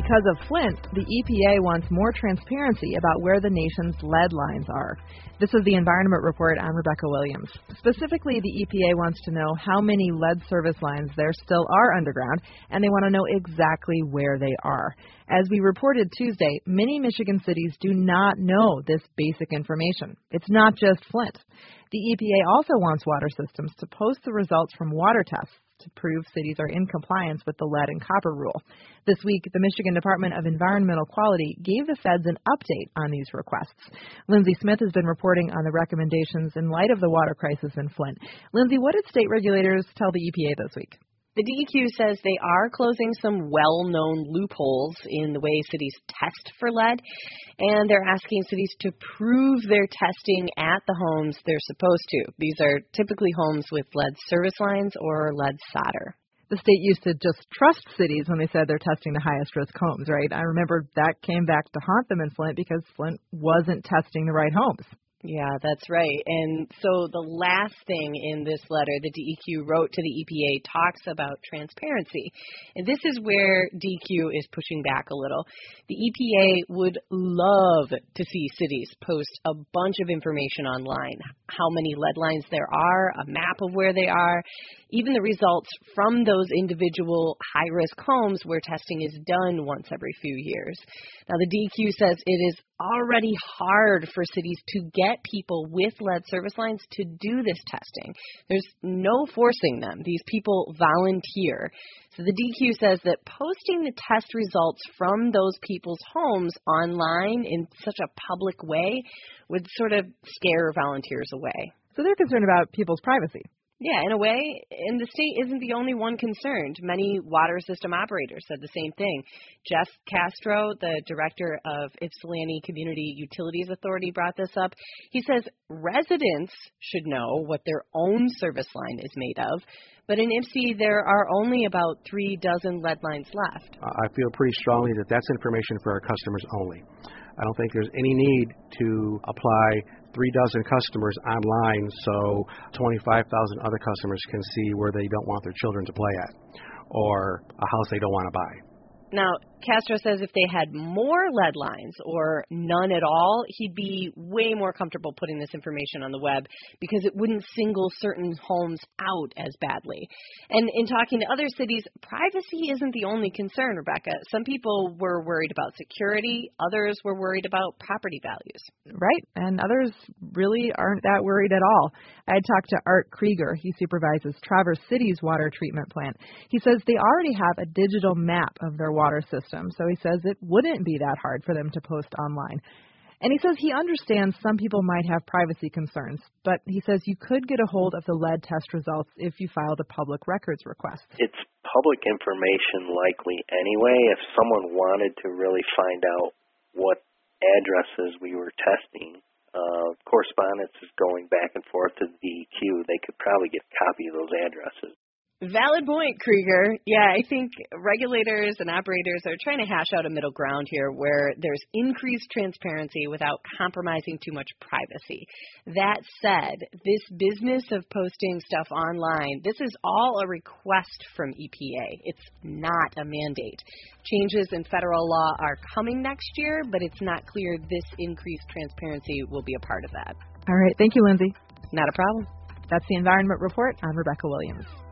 Because of Flint, the EPA wants more transparency about where the nation's lead lines are. This is the Environment Report. I'm Rebecca Williams. Specifically, the EPA wants to know how many lead service lines there still are underground, and they want to know exactly where they are. As we reported Tuesday, many Michigan cities do not know this basic information. It's not just Flint. The EPA also wants water systems to post the results from water tests to prove cities are in compliance with the lead and copper rule. This week, the Michigan Department of Environmental Quality gave the feds an update on these requests. Lindsay Smith has been reporting on the recommendations in light of the water crisis in Flint. Lindsay, what did state regulators tell the EPA this week? The DEQ says they are closing some well-known loopholes in the way cities test for lead, and they're asking cities to prove their testing at the homes they're supposed to. These are typically homes with lead service lines or lead solder. The state used to just trust cities when they said they're testing the highest risk homes, right? I remember that came back to haunt them in Flint because Flint wasn't testing the right homes. Yeah, that's right. And so the last thing in this letter the DEQ wrote to the EPA talks about transparency. And this is where DEQ is pushing back a little. The EPA would love to see cities post a bunch of information online, how many lead lines there are, a map of where they are, even the results from those individual high-risk homes where testing is done once every few years. Now, the DEQ says it is already hard for cities to get people with lead service lines to do this testing. There's no forcing them. These people volunteer. So the DEQ says that posting the test results from those people's homes online in such a public way would sort of scare volunteers away. So they're concerned about people's privacy. Yeah, in a way, and the state isn't the only one concerned. Many water system operators said the same thing. Jeff Castro, the director of Ypsilanti Community Utilities Authority, brought this up. He says residents should know what their own service line is made of, but in Ypsi, there are only about 3 dozen lead lines left. I feel pretty strongly that that's information for our customers only. I don't think there's any need to apply 3 dozen customers online so 25,000 other customers can see where they don't want their children to play at or a house they don't want to buy. Now, Castro says if they had more lead lines or none at all, he'd be way more comfortable putting this information on the web because it wouldn't single certain homes out as badly. And in talking to other cities, privacy isn't the only concern, Rebecca. Some people were worried about security. Others were worried about property values. Right, and others really aren't that worried at all. I had talked to Art Krieger. He supervises Traverse City's water treatment plant. He says they already have a digital map of their water system, so he says it wouldn't be that hard for them to post online. And he says he understands some people might have privacy concerns, but he says you could get a hold of the lead test results if you filed a public records request. It's public information likely anyway. If someone wanted to really find out what addresses we were testing, correspondence is going back and forth to the DEQ. They could probably get a copy of those addresses. Valid point, Krieger. Yeah, I think regulators and operators are trying to hash out a middle ground here where there's increased transparency without compromising too much privacy. That said, this business of posting stuff online, this is all a request from EPA. It's not a mandate. Changes in federal law are coming next year, but it's not clear this increased transparency will be a part of that. All right. Thank you, Lindsay. Not a problem. That's the Environment Report. I'm Rebecca Williams.